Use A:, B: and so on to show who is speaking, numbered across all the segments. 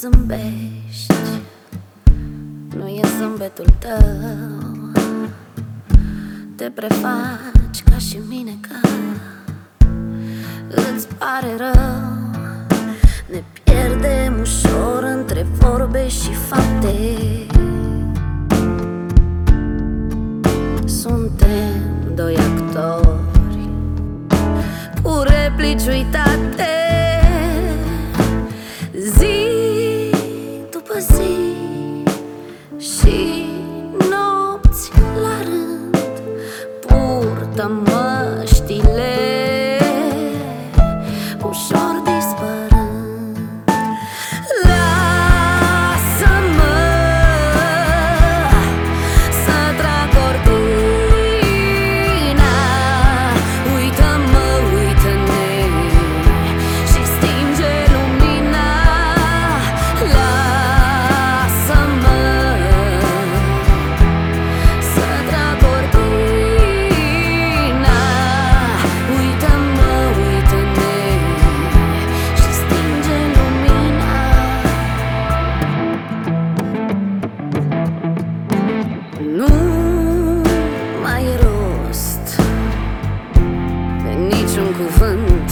A: zâmbești, nu e zâmbetul tău. Te prefaci ca și mine că îți pare rău. Ne pierdem ușor între vorbe și fapte. Suntem doi actori cu replici uitate, zi după zi și nopți la rând. Purtăm măștile ușor dispărând. Lasă-mă să trag cortina, uită-mă, uită-ne și stinge lumina. Lasă-mă să trag cortina, uită-mă, uită-ne și stinge lumina. Nu mai e rost de niciun cuvânt.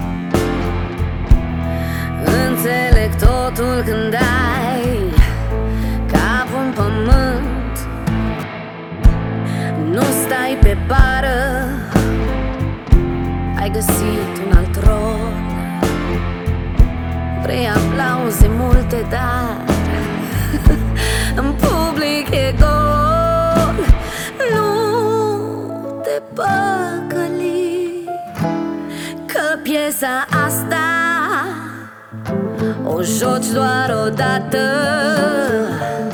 A: Înțeleg totul când ai capul în pământ. Nu stai pe bară, ai găsit un alt rol. Vrei aplauze multe, dar în public e gol. Nu te păcăli că piesa asta o joci doar o dată.